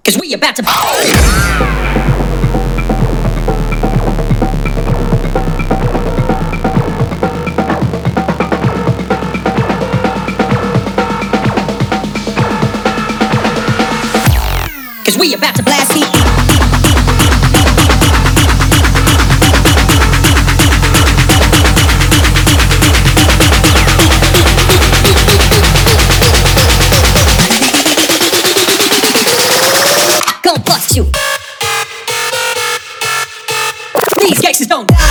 'Cause we about to Cause we about to blast heat. Gonna bust you. These gangsters don't die.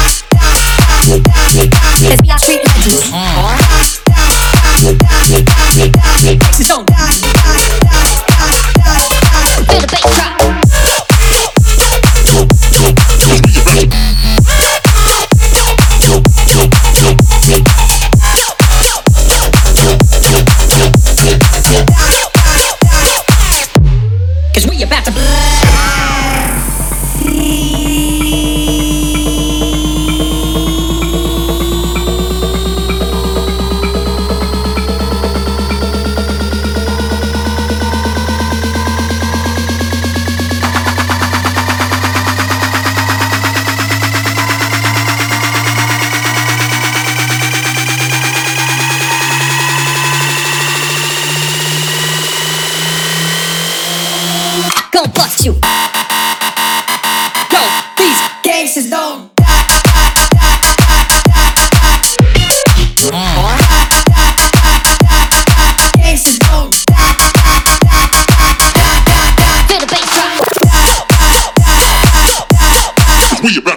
Cause we are street legends. Gangsters don't die. Feel the bass drop. Cause we about to gonna bust you. Yo, these gangsters don't Gangsters don't Feel the bass drop. We about